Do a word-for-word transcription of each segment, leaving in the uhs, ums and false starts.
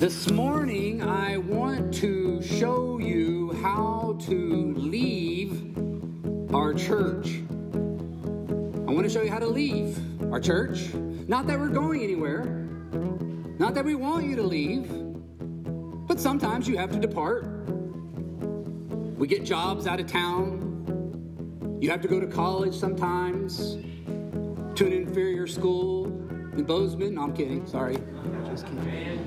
This morning, I want to show you how to leave our church. I want to show you how to leave our church. Not that we're going anywhere. Not that we want you to leave. But sometimes you have to depart. We get jobs out of town. You have to go to college sometimes. To an inferior school in Bozeman. No, I'm kidding. Sorry. Just kidding.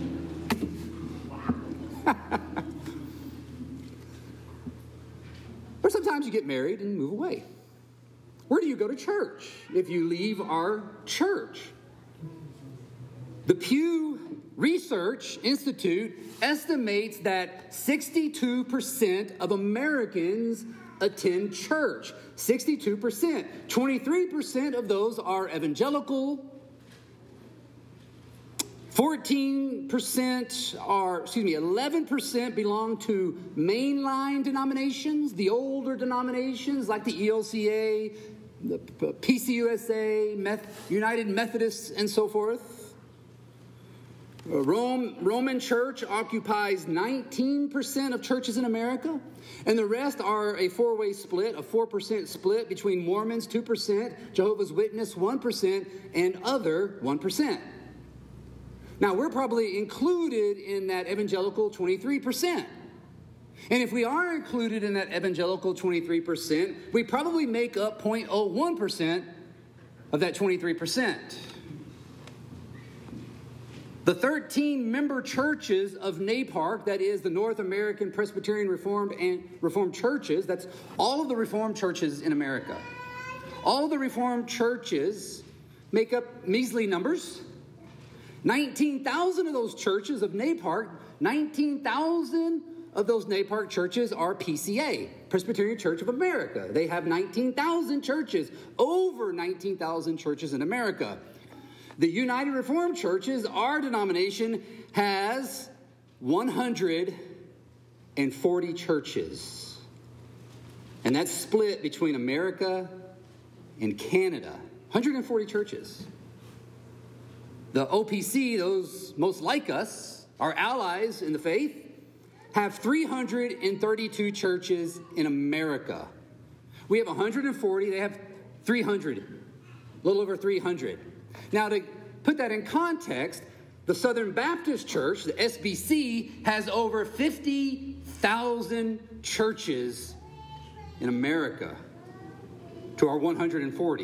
Or sometimes you get married and move away. Where do you go to church if you leave our church? The Pew Research Institute estimates that sixty-two percent of Americans attend church. sixty-two percent. twenty-three percent of those are evangelical. fourteen percent are, excuse me, eleven percent belong to mainline denominations, the older denominations like the E L C A, the P C U S A, Meth- United Methodists, and so forth. Rome, Roman Church occupies nineteen percent of churches in America, and the rest are a four-way split, a four percent split between Mormons, two percent, Jehovah's Witness, one percent, and other, one percent. Now, we're probably included in that evangelical twenty-three percent. And if we are included in that evangelical twenty-three percent, we probably make up zero point zero one percent of that twenty-three percent. The thirteen member churches of NAPARC, that is the North American Presbyterian Reformed and Reformed Churches, that's all of the Reformed churches in America. All of the Reformed churches make up measly numbers. nineteen thousand of those churches of NAPARC, nineteen thousand of those NAPARC churches are P C A, Presbyterian Church of America. They have nineteen thousand churches, over nineteen thousand churches in America. The United Reformed Churches, our denomination, has one hundred forty churches. And that's split between America and Canada. one hundred forty churches. The O P C, those most like us, our allies in the faith, have three hundred thirty-two churches in America. We have one hundred forty, they have three hundred, a little over three hundred. Now, to put that in context, the Southern Baptist Church, the S B C, has over fifty thousand churches in America to our one hundred forty.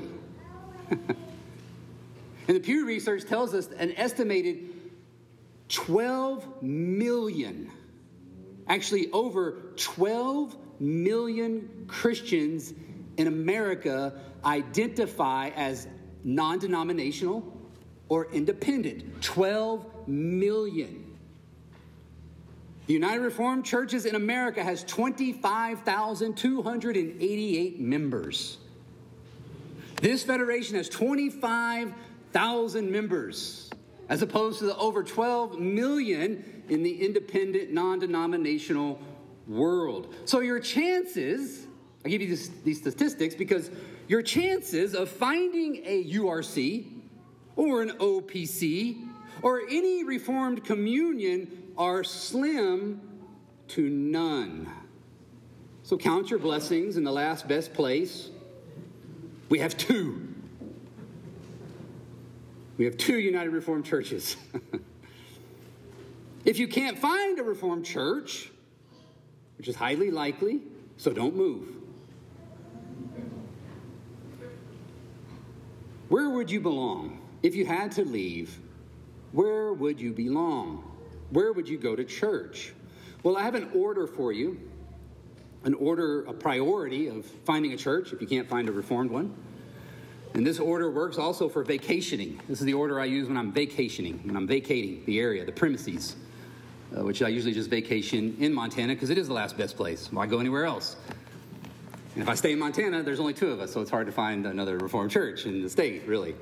And the Pew Research tells us an estimated twelve million, actually over twelve million Christians in America identify as non-denominational or independent. twelve million. The United Reformed Churches in America has twenty-five thousand two hundred eighty-eight members. This federation has twenty-five thousand members, as opposed to the over twelve million in the independent, non-denominational world. So your chances, I give you this, these statistics because your chances of finding a U R C or an O P C or any Reformed communion are slim to none. So count your blessings in the last best place. We have two. We have two United Reformed churches. If you can't find a Reformed church, which is highly likely, so don't move. Where would you belong? If you had to leave, where would you belong? Where would you go to church? Well, I have an order for you, an order, a priority of finding a church if you can't find a Reformed one. And this order works also for vacationing. This is the order I use when I'm vacationing, when I'm vacating the area, the premises, uh, which I usually just vacation in Montana because it is the last best place. Why go anywhere else? And if I stay in Montana, there's only two of us, so it's hard to find another Reformed church in the state, really.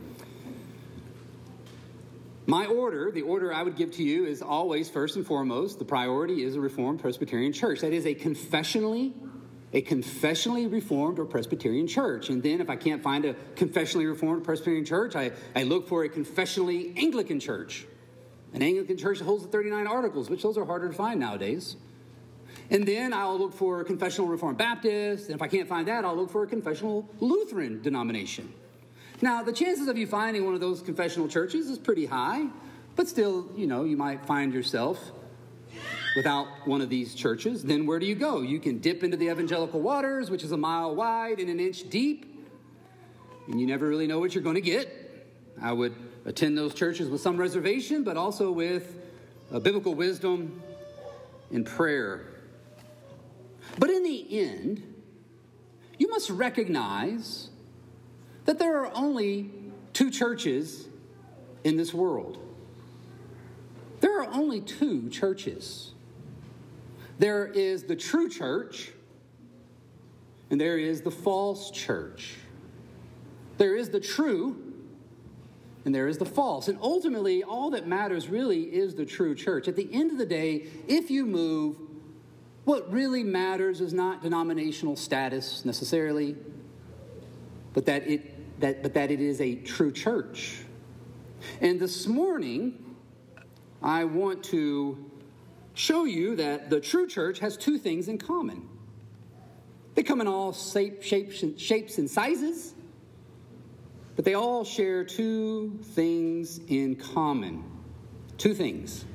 My order, the order I would give to you is always, first and foremost, the priority is a Reformed Presbyterian church. That is a confessionally a confessionally Reformed or Presbyterian church. And then if I can't find a confessionally Reformed Presbyterian church, I, I look for a confessionally Anglican church. an Anglican church that holds the thirty-nine Articles, which those are harder to find nowadays. And then I'll look for a confessional Reformed Baptist, and if I can't find that, I'll look for a confessional Lutheran denomination. Now, the chances of you finding one of those confessional churches is pretty high, but still, you know, you might find yourself without one of these churches. Then where do you go? You can dip into the evangelical waters, which is a mile wide and an inch deep, and you never really know what you're going to get. I would attend those churches with some reservation, but also with uh, biblical wisdom and prayer. But in the end, you must recognize that there are only two churches in this world. There are only two churches. There is the true church, and there is the false church. There is the true, and there is the false. And ultimately, all that matters really is the true church. At the end of the day, if you move, what really matters is not denominational status necessarily, but that it that but that it is a true church. And this morning, I want to show you that the true church has two things in common. They come in all shape, shapes, and, shapes and sizes, but they all share two things in common. Two things.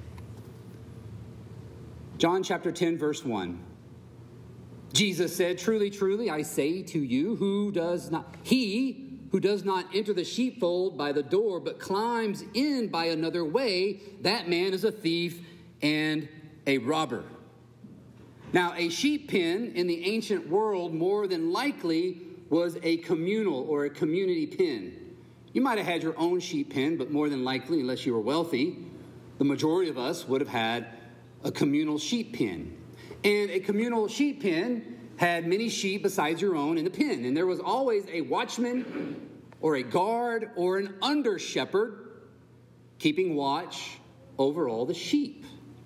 John chapter ten, verse one. Jesus said, "Truly, truly, I say to you, who does not, he who does not enter the sheepfold by the door, but climbs in by another way, that man is a thief and a robber." Now, a sheep pen in the ancient world more than likely was a communal or a community pen. You might have had your own sheep pen, but more than likely, unless you were wealthy, the majority of us would have had a communal sheep pen. And a communal sheep pen had many sheep besides your own in the pen. And there was always a watchman or a guard or an under shepherd keeping watch over all the sheep.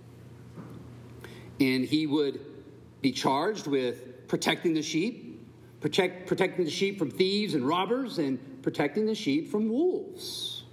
And he would be charged with protecting the sheep, protect, protecting the sheep from thieves and robbers, and protecting the sheep from wolves.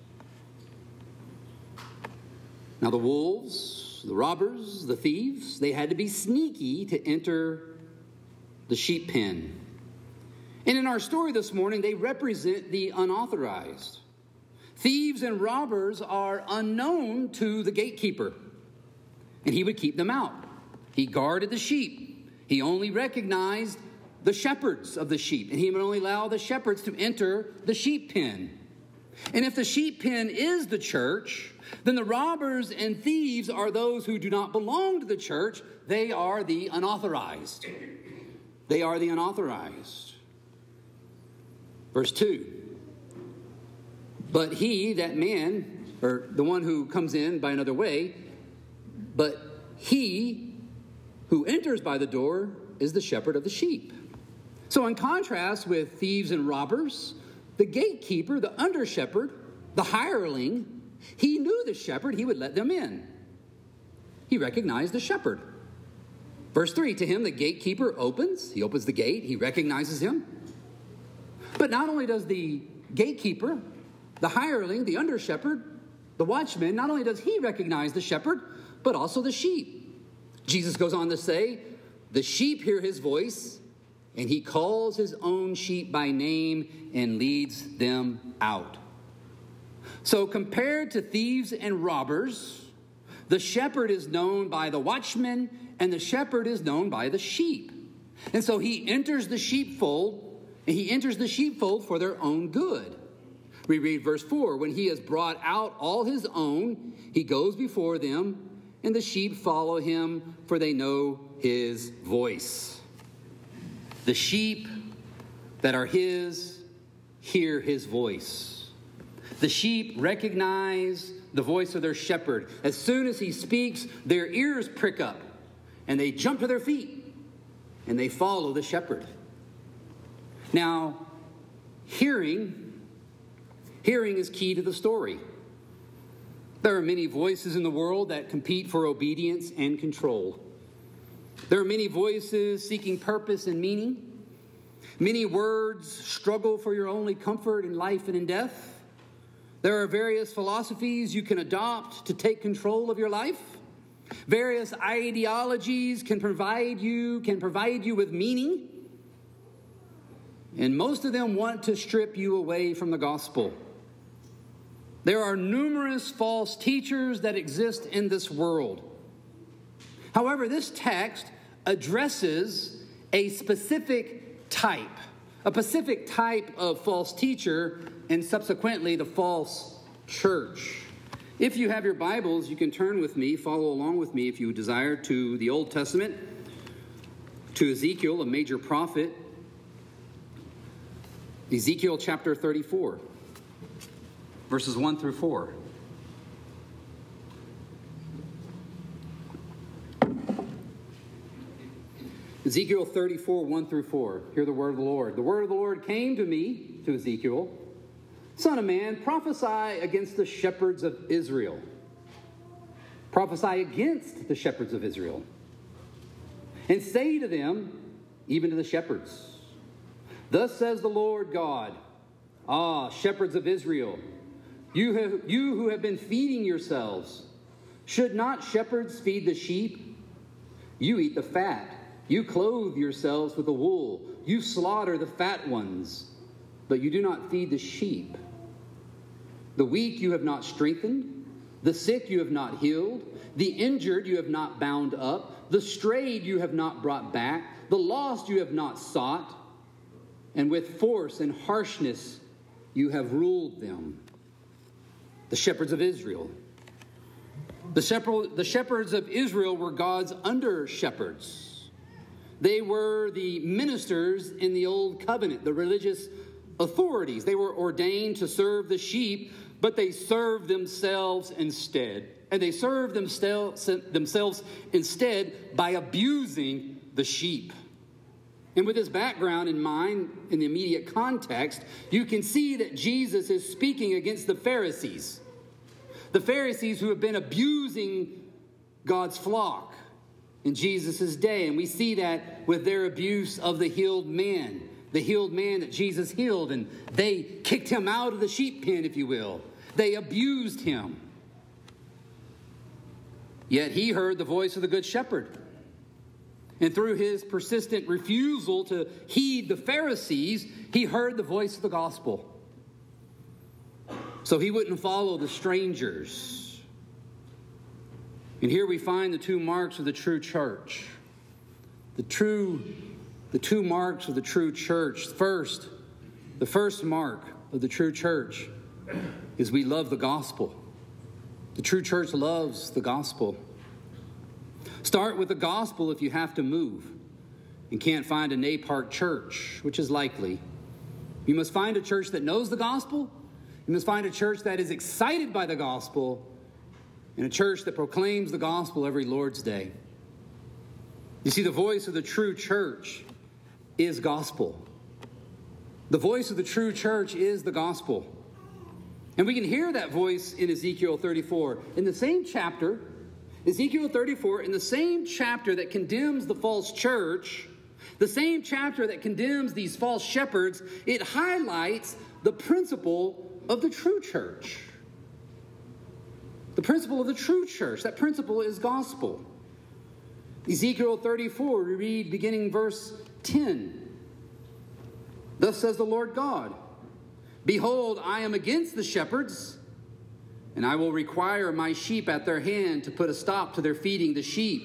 Now the wolves, the robbers, the thieves, they had to be sneaky to enter the sheep pen. And in our story this morning, they represent the unauthorized. Thieves and robbers are unknown to the gatekeeper, and he would keep them out. He guarded the sheep. He only recognized the shepherds of the sheep, and he would only allow the shepherds to enter the sheep pen. And if the sheep pen is the church, then the robbers and thieves are those who do not belong to the church. They are the unauthorized. They are the unauthorized. Verse two. But he, that man, or the one who comes in by another way, but he who enters by the door is the shepherd of the sheep. So in contrast with thieves and robbers, the gatekeeper, the under shepherd, the hireling, he knew the shepherd, he would let them in. He recognized the shepherd. Verse three, to him the gatekeeper opens. He opens the gate. He recognizes him. But not only does the gatekeeper, the hireling, the under shepherd, the watchman, not only does he recognize the shepherd, but also the sheep. Jesus goes on to say, the sheep hear his voice, and he calls his own sheep by name and leads them out. So compared to thieves and robbers, the shepherd is known by the watchman, and the shepherd is known by the sheep. And so he enters the sheepfold, and he enters the sheepfold for their own good. We read verse four, when he has brought out all his own, he goes before them, and the sheep follow him, for they know his voice. The sheep that are his hear his voice. The sheep recognize the voice of their shepherd. As soon as he speaks, their ears prick up, and they jump to their feet, and they follow the shepherd. Now, hearing, hearing is key to the story. There are many voices in the world that compete for obedience and control. There are many voices seeking purpose and meaning. Many words struggle for your only comfort in life and in death. There are various philosophies you can adopt to take control of your life. Various ideologies can provide you, can provide you with meaning. And most of them want to strip you away from the gospel. There are numerous false teachers that exist in this world. However, this text addresses a specific type, a specific type of false teacher, and subsequently the false church. If you have your Bibles, you can turn with me, follow along with me if you desire, to the Old Testament, to Ezekiel, a major prophet. Ezekiel chapter thirty-four, verses one through four. Ezekiel thirty-four, one through four. Hear the word of the Lord. The word of the Lord came to me, to Ezekiel, Son of man, prophesy against the shepherds of Israel. Prophesy against the shepherds of Israel. And say to them, even to the shepherds, thus says the Lord God, ah, shepherds of Israel, you, have, you who have been feeding yourselves, should not shepherds feed the sheep? You eat the fat. You clothe yourselves with the wool. You slaughter the fat ones, but you do not feed the sheep. The weak you have not strengthened. The sick you have not healed. The injured you have not bound up. The strayed you have not brought back. The lost you have not sought. And with force and harshness you have ruled them. The shepherds of Israel. The, shepherd, the shepherds of Israel were God's under-shepherds. They were the ministers in the Old Covenant, the religious authorities. They were ordained to serve the sheep, but they served themselves instead. And they served themselves instead by abusing the sheep. And with this background in mind, in the immediate context, you can see that Jesus is speaking against the Pharisees. The Pharisees who have been abusing God's flock in Jesus' day. And we see that with their abuse of the healed man. The healed man that Jesus healed. And they kicked him out of the sheep pen, if you will. They abused him. Yet he heard the voice of the good shepherd. And through his persistent refusal to heed the Pharisees, he heard the voice of the gospel. So he wouldn't follow the strangers. And here we find the two marks of the true church. The true, the two marks of the true church. First, the first mark of the true church is we love the gospel. The true church loves the gospel. Start with the gospel if you have to move and can't find a Napart church, which is likely. You must find a church that knows the gospel. You must find a church that is excited by the gospel, and a church that proclaims the gospel every Lord's Day. You see, the voice of the true church is gospel. The voice of the true church is the gospel. And we can hear that voice in Ezekiel thirty-four. In the same chapter, Ezekiel thirty-four, in the same chapter that condemns the false church, the same chapter that condemns these false shepherds, it highlights the principle of the true church. The principle of the true church. That principle is gospel. Ezekiel thirty-four, we read beginning verse ten. Thus says the Lord God, behold, I am against the shepherds, and I will require my sheep at their hand to put a stop to their feeding the sheep.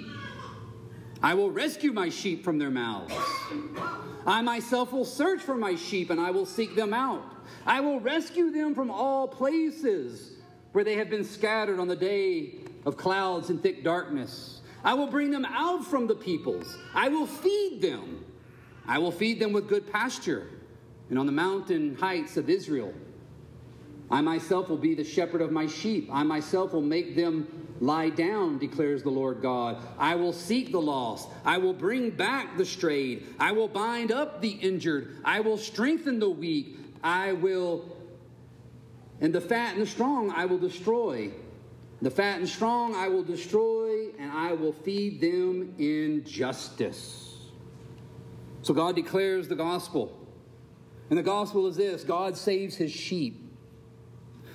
I will rescue my sheep from their mouths. I myself will search for my sheep, and I will seek them out. I will rescue them from all places where they have been scattered on the day of clouds and thick darkness. I will bring them out from the peoples. I will feed them. I will feed them with good pasture, and on the mountain heights of Israel. I myself will be the shepherd of my sheep. I myself will make them lie down, declares the Lord God. I will seek the lost. I will bring back the strayed. I will bind up the injured. I will strengthen the weak. I will, and the fat and the strong I will destroy. The fat and strong I will destroy, and I will feed them in justice. So God declares the gospel. And the gospel is this: God saves his sheep.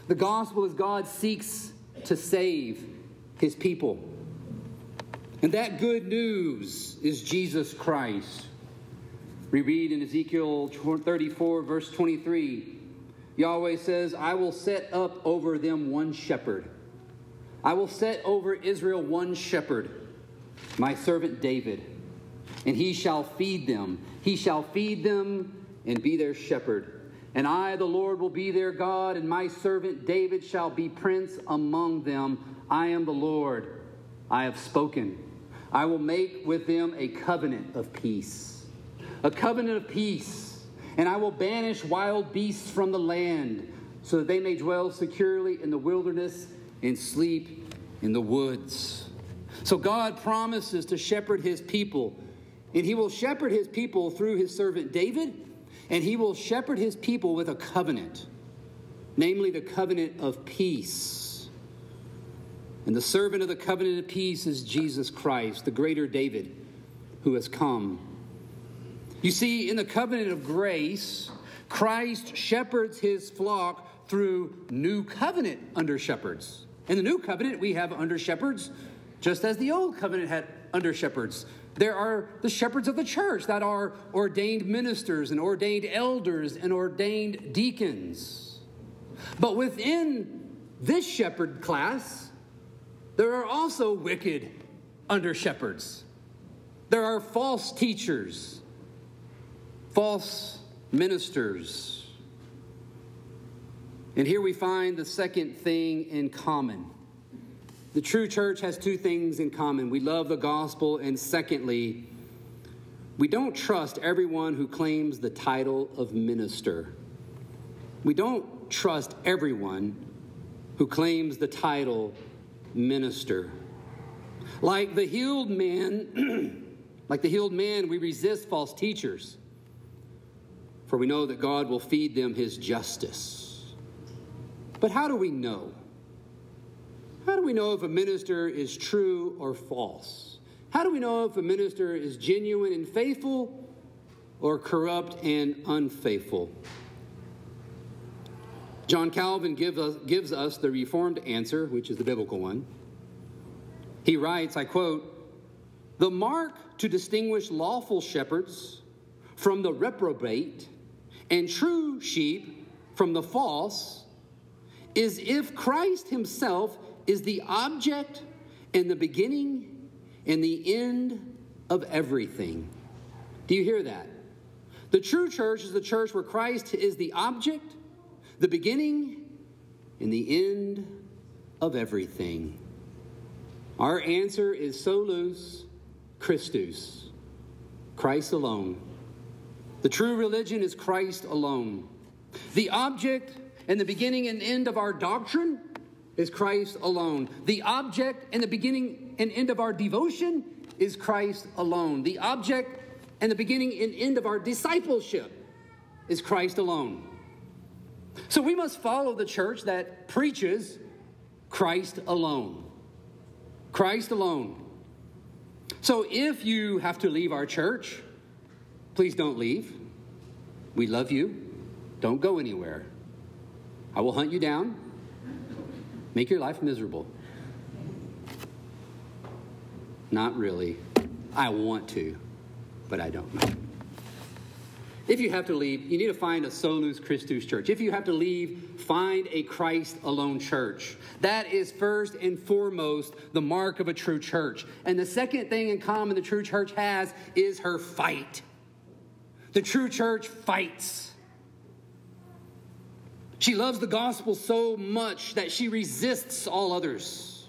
The gospel is God seeks to save his people. And that good news is Jesus Christ. We read in Ezekiel thirty-four, verse twenty-three, Yahweh says, I will set up over them one shepherd. I will set over Israel one shepherd, my servant David, and he shall feed them. He shall feed them and be their shepherd. And I, the Lord, will be their God, and my servant David shall be prince among them. I am the Lord. I have spoken. I will make with them a covenant of peace. A covenant of peace. And I will banish wild beasts from the land, so that they may dwell securely in the wilderness and sleep in the woods. So God promises to shepherd his people. And he will shepherd his people through his servant David. And he will shepherd his people with a covenant, namely the covenant of peace. And the servant of the covenant of peace is Jesus Christ, the greater David, who has come. You see, in the covenant of grace, Christ shepherds his flock through new covenant under shepherds. In the new covenant, we have under shepherds, just as the old covenant had under shepherds. There are the shepherds of the church that are ordained ministers and ordained elders and ordained deacons. But within this shepherd class, there are also wicked under shepherds. There are false teachers, false ministers. And here we find the second thing in common. The true church has two things in common. We love the gospel, and secondly, we don't trust everyone who claims the title of minister. We don't trust everyone who claims the title minister. Like the healed man, like the healed man, we resist false teachers, for we know that God will feed them his justice. But how do we know? How do we know if a minister is true or false? How do we know if a minister is genuine and faithful or corrupt and unfaithful? John Calvin gives us, gives us the Reformed answer, which is the biblical one. He writes, I quote, "The mark to distinguish lawful shepherds from the reprobate and true sheep from the false is if Christ himself is the object and the beginning and the end of everything." Do you hear that? The true church is the church where Christ is the object, the beginning, and the end of everything. Our answer is solus Christus, Christ alone. The true religion is Christ alone. The object and the beginning and end of our doctrine is Christ alone. The object and the beginning and end of our devotion is Christ alone. The object and the beginning and end of our discipleship is Christ alone. So we must follow the church that preaches Christ alone. Christ alone. So if you have to leave our church, please don't leave. We love you. Don't go anywhere. I will hunt you down. Make your life miserable. Not really. I want to, but I don't know. If you have to leave, you need to find a solus Christus church. If you have to leave, find a Christ alone church. That is first and foremost the mark of a true church. And the second thing in common the true church has is her fight. The true church fights. She loves the gospel so much that she resists all others.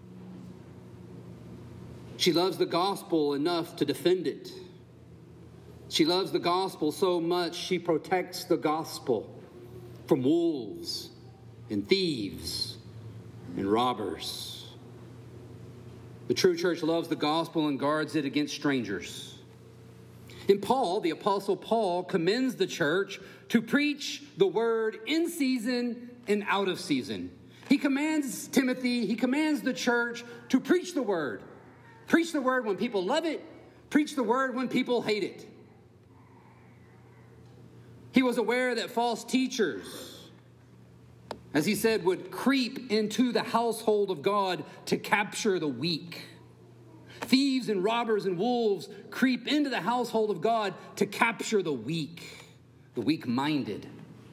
She loves the gospel enough to defend it. She loves the gospel so much she protects the gospel from wolves and thieves and robbers. The true church loves the gospel and guards it against strangers. And Paul, the Apostle Paul, commends the church to preach the word in season and out of season. He commands Timothy, he commands the church to preach the word. Preach the word when people love it. Preach the word when people hate it. He was aware that false teachers as he said, would creep into the household of God to capture the weak. Thieves and robbers and wolves creep into the household of God to capture the weak, the weak-minded,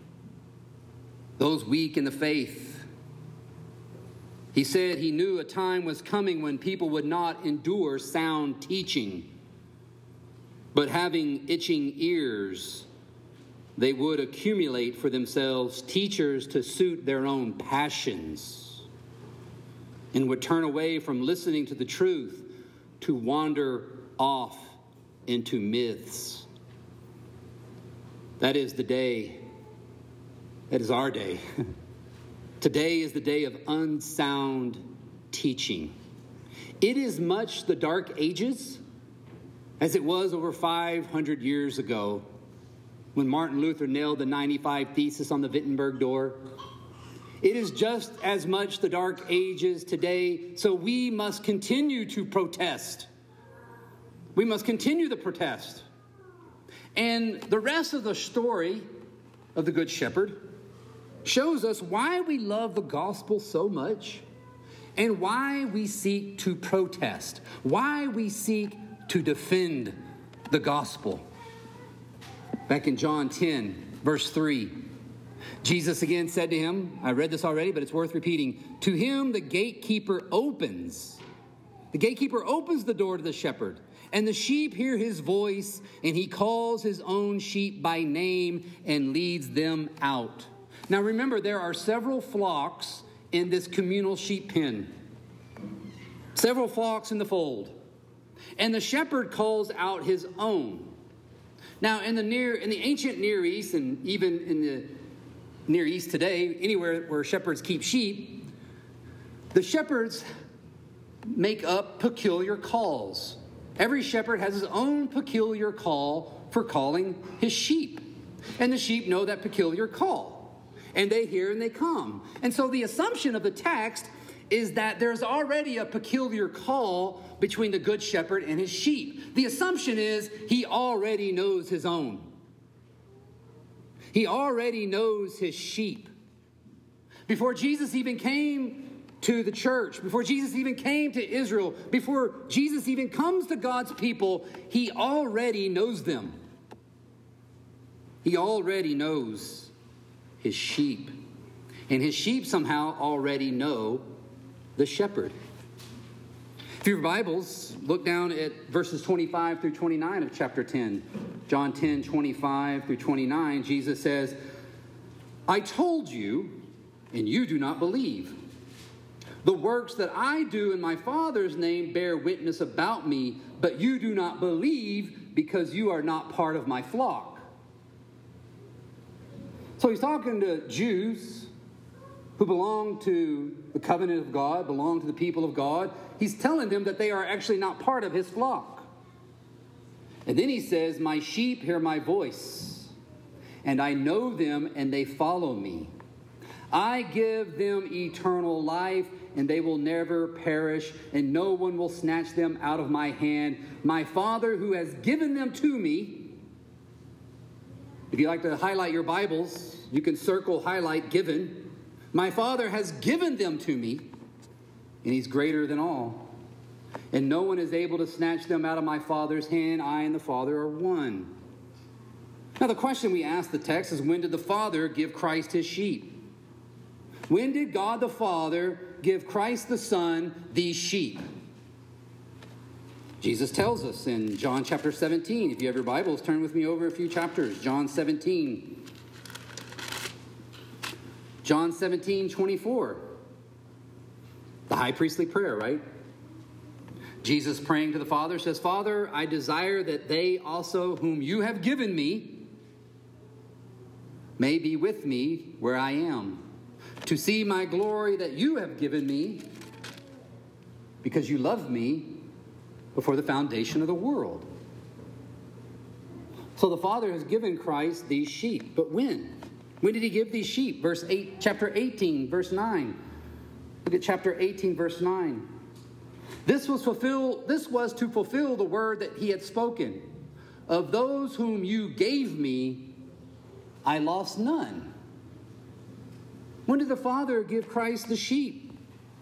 those weak in the faith. He said he knew a time was coming when people would not endure sound teaching, but having itching ears, they would accumulate for themselves teachers to suit their own passions, and would turn away from listening to the truth to wander off into myths. That is the day. That is our day. Today is the day of unsound teaching. It is much the Dark Ages as it was over five hundred years ago when Martin Luther nailed the ninety-five Thesis on the Wittenberg door. It is just as much the Dark Ages today, so we must continue to protest. We must continue the protest. And the rest of the story of the Good Shepherd shows us why we love the gospel so much and why we seek to protest, why we seek to defend the gospel. Back in John ten, verse three, Jesus again said to him, I read this already, but it's worth repeating, to him the gatekeeper opens. The gatekeeper opens the door to the shepherd, and the sheep hear his voice, and he calls his own sheep by name and leads them out. Now remember, there are several flocks in this communal sheep pen. Several flocks in the fold. And the shepherd calls out his own. Now in the near in the ancient Near East, and even in the Near East today, anywhere where shepherds keep sheep, the shepherds make up peculiar calls. Every shepherd has his own peculiar call for calling his sheep. And the sheep know that peculiar call. And they hear and they come. And so the assumption of the text is that there's already a peculiar call between the good shepherd and his sheep. The assumption is he already knows his own. He already knows his sheep. Before Jesus even came to the church, before Jesus even came to Israel, before Jesus even comes to God's people, he already knows them. He already knows his sheep. And his sheep somehow already know the shepherd. If you have Bibles, look down at verses twenty-five through twenty-nine of chapter ten. John ten, twenty-five through twenty-nine, Jesus says, I told you, and you do not believe. The works that I do in my Father's name bear witness about me, but you do not believe because you are not part of my flock. So he's talking to Jews who belong to the covenant of God, belong to the people of God. He's telling them that they are actually not part of his flock. And then he says, my sheep hear my voice, and I know them, and they follow me. I give them eternal life, and they will never perish, and no one will snatch them out of my hand. My Father who has given them to me. If you like to highlight your Bibles, you can circle, highlight, given. My Father has given them to me, and he's greater than all. And no one is able to snatch them out of my Father's hand. I and the Father are one. Now the question we ask the text is, when did the Father give Christ his sheep? When did God the Father give Christ the Son these sheep? Jesus tells us in John chapter seventeen. If you have your Bibles, turn with me over a few chapters. John seventeen. John seventeen, twenty-four. The high priestly prayer, right? Jesus praying to the Father says, Father, I desire that they also whom you have given me may be with me where I am, to see my glory that you have given me, because you loved me before the foundation of the world. So the Father has given Christ these sheep. But when? When did he give these sheep? Verse eight, chapter eighteen, verse nine. Look at chapter eighteen, verse nine. This was fulfill, this was to fulfill the word that he had spoken. Of those whom you gave me, I lost none. When did the Father give Christ the sheep?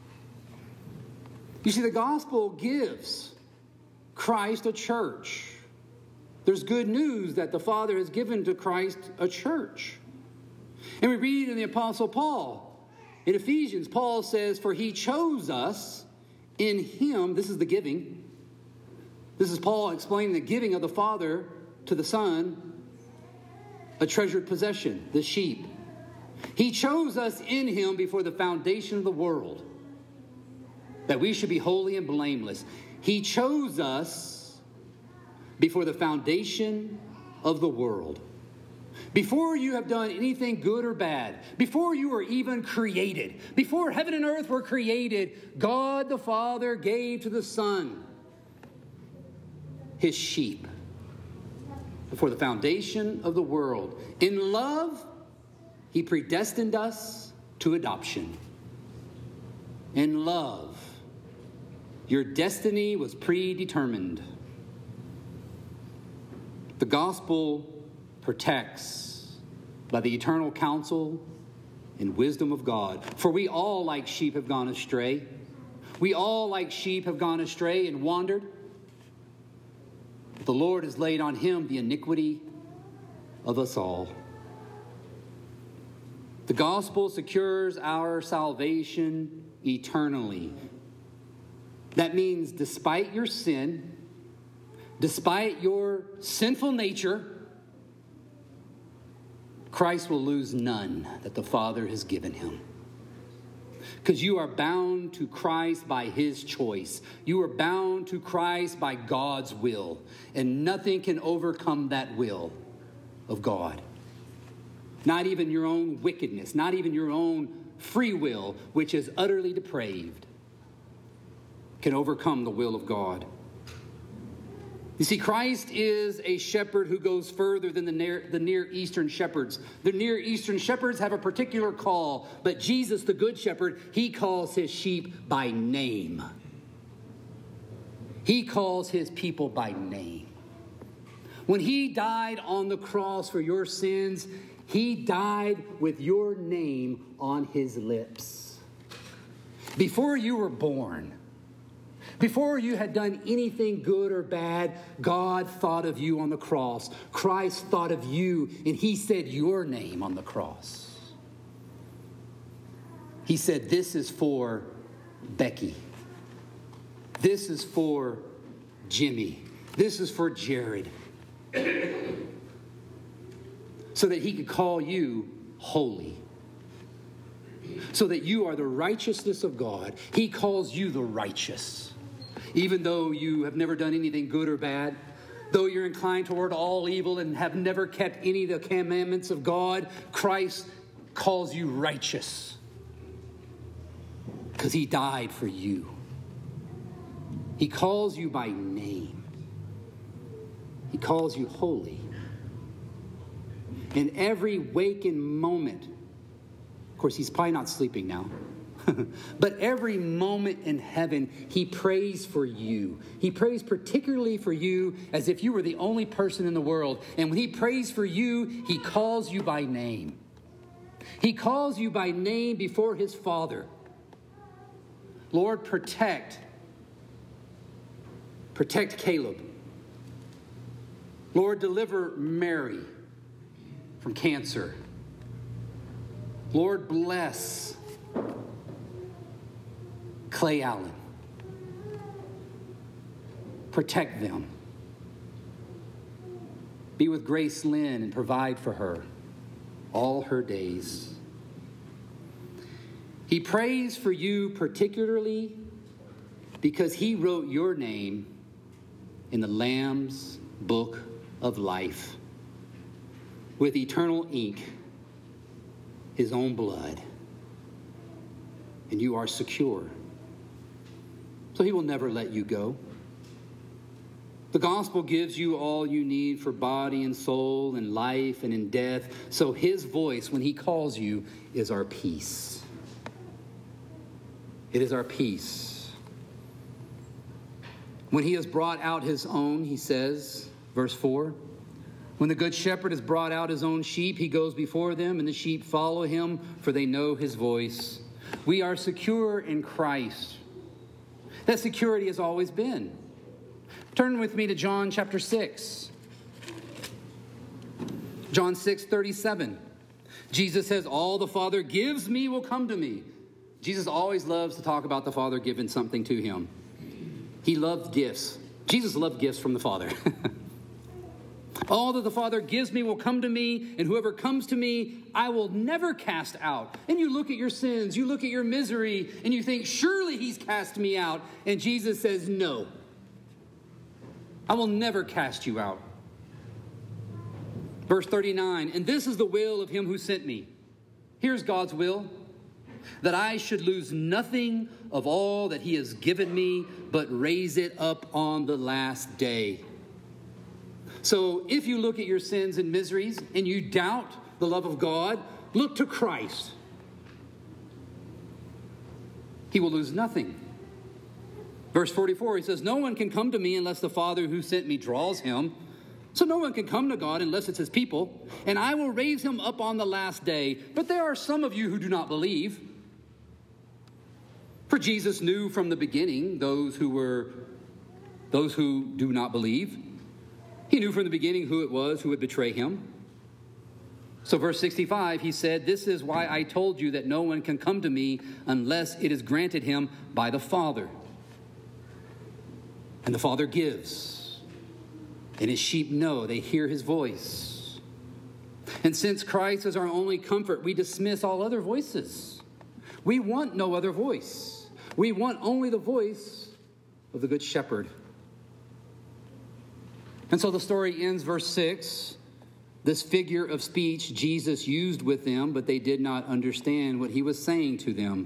You see, the gospel gives Christ a church. There's good news that the Father has given to Christ a church. And we read in the Apostle Paul, in Ephesians, Paul says, for he chose us in him. This is the giving. This is Paul explaining the giving of the Father to the Son, a treasured possession, the sheep. He chose us in him before the foundation of the world, that we should be holy and blameless. He chose us before the foundation of the world. Before you have done anything good or bad, before you were even created, before heaven and earth were created, God the Father gave to the Son his sheep before the foundation of the world. In love, he predestined us to adoption. In love, your destiny was predetermined. The gospel protects by the eternal counsel and wisdom of God. For we all, like sheep, have gone astray. We all, like sheep, have gone astray and wandered. The Lord has laid on him the iniquity of us all. The gospel secures our salvation eternally. That means despite your sin, despite your sinful nature, Christ will lose none that the Father has given him. Because you are bound to Christ by his choice. You are bound to Christ by God's will. And nothing can overcome that will of God. Not even your own wickedness, not even your own free will, which is utterly depraved, can overcome the will of God. You see, Christ is a shepherd who goes further than the near, the Near Eastern shepherds. The Near Eastern shepherds have a particular call, but Jesus, the Good Shepherd, he calls his sheep by name. He calls his people by name. When he died on the cross for your sins, he died with your name on his lips. Before you were born, before you had done anything good or bad, God thought of you on the cross. Christ thought of you, and he said your name on the cross. He said, this is for Becky. This is for Jimmy. This is for Jared. So that he could call you holy. So that you are the righteousness of God. He calls you the righteous. Even though you have never done anything good or bad, though you're inclined toward all evil and have never kept any of the commandments of God, Christ calls you righteous because he died for you. He calls you by name. He calls you holy. In every waking moment, of course, he's probably not sleeping now. But every moment in heaven, he prays for you. He prays particularly for you as if you were the only person in the world. And when he prays for you, he calls you by name. He calls you by name before his Father. Lord, protect. Protect Caleb. Lord, deliver Mary from cancer. Lord, bless Clay Allen. Protect them. Be with Grace Lynn and provide for her all her days. He prays for you particularly because he wrote your name in the Lamb's book of life with eternal ink, his own blood. And you are secure. So he will never let you go. The gospel gives you all you need for body and soul and life and in death. So his voice, when he calls you, is our peace. It is our peace. When he has brought out his own, he says, verse four, When the good shepherd has brought out his own sheep, he goes before them, and the sheep follow him, for they know his voice. We are secure in Christ. That security has always been. Turn with me to John chapter six. John six thirty-seven. Jesus says, all the Father gives me will come to me. Jesus always loves to talk about the Father giving something to him. He loved gifts. Jesus loved gifts from the Father. All that the Father gives me will come to me, and whoever comes to me, I will never cast out. And you look at your sins, you look at your misery, and you think, surely he's cast me out. And Jesus says, no. I will never cast you out. Verse thirty-nine, and this is the will of him who sent me. Here's God's will, that I should lose nothing of all that he has given me, but raise it up on the last day. So if you look at your sins and miseries and you doubt the love of God, look to Christ. He will lose nothing. Verse forty-four, he says, no one can come to me unless the Father who sent me draws him. So no one can come to God unless it's his people, and I will raise him up on the last day. But there are some of you who do not believe. For Jesus knew from the beginning those who were, those who do not believe. He knew from the beginning who it was who would betray him. So verse sixty-five, he said, this is why I told you that no one can come to me unless it is granted him by the Father. And the Father gives. And his sheep know, they hear his voice. And since Christ is our only comfort, we dismiss all other voices. We want no other voice. We want only the voice of the Good Shepherd. And so the story ends, verse six. This figure of speech Jesus used with them, but they did not understand what he was saying to them.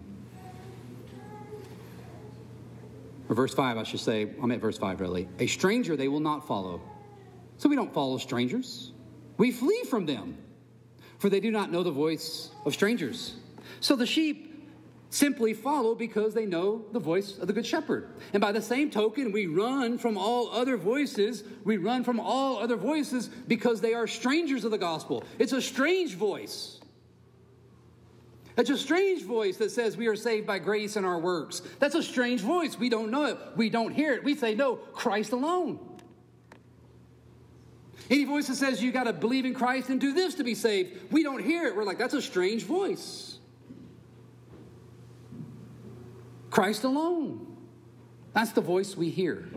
Or verse five, I should say. I'm at verse five, really. A stranger they will not follow. So we don't follow strangers. We flee from them, for they do not know the voice of strangers. So the sheep simply follow because they know the voice of the Good Shepherd. And by the same token, we run from all other voices. We run from all other voices because they are strangers of the gospel. It's a strange voice. It's a strange voice that says we are saved by grace and our works. That's a strange voice. We don't know it. We don't hear it. We say, no, Christ alone. Any voice that says you got to believe in Christ and do this to be saved, we don't hear it. We're like, that's a strange voice. Christ alone. That's the voice we hear.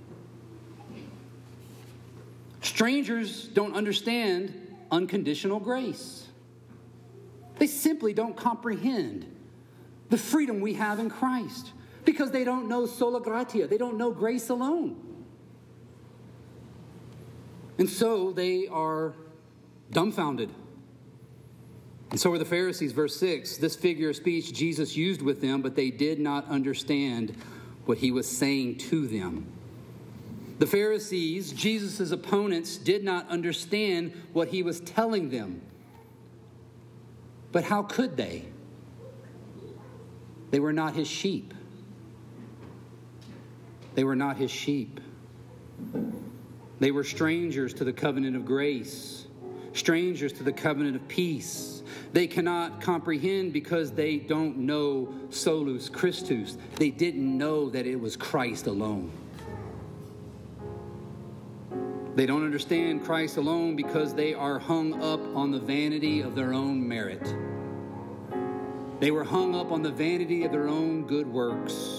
Strangers don't understand unconditional grace. They simply don't comprehend the freedom we have in Christ because they don't know sola gratia. They don't know grace alone. And so they are dumbfounded. And so were the Pharisees, verse six. This figure of speech Jesus used with them, but they did not understand what he was saying to them. The Pharisees, Jesus' opponents, did not understand what he was telling them. But how could they? They were not his sheep. They were not his sheep. They were strangers to the covenant of grace, strangers to the covenant of peace. They cannot comprehend because they don't know solus Christus. They didn't know that it was Christ alone. They don't understand Christ alone because they are hung up on the vanity of their own merit. They were hung up on the vanity of their own good works.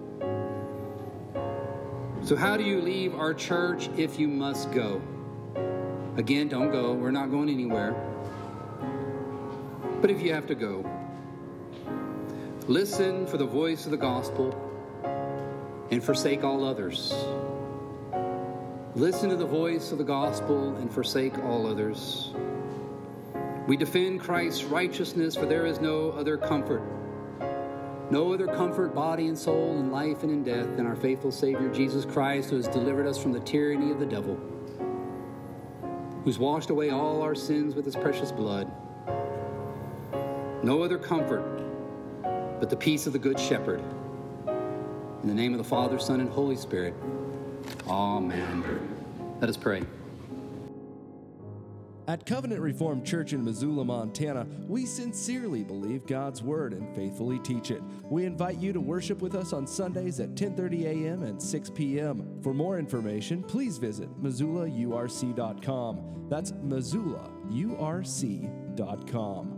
So how do you leave our church if you must go? Again, don't go. We're not going anywhere. But if you have to go, listen for the voice of the gospel and forsake all others. Listen to the voice of the gospel and forsake all others. We defend Christ's righteousness, for there is no other comfort. No other comfort, body and soul, in life and in death, than our faithful Savior, Jesus Christ, who has delivered us from the tyranny of the devil, who's washed away all our sins with his precious blood. No other comfort but the peace of the Good Shepherd. In the name of the Father, Son, and Holy Spirit. Amen. Let us pray. At Covenant Reformed Church in Missoula, Montana, we sincerely believe God's Word and faithfully teach it. We invite you to worship with us on Sundays at ten thirty a.m. and six p.m. For more information, please visit missoula u r c dot com. That's missoula u r c dot com.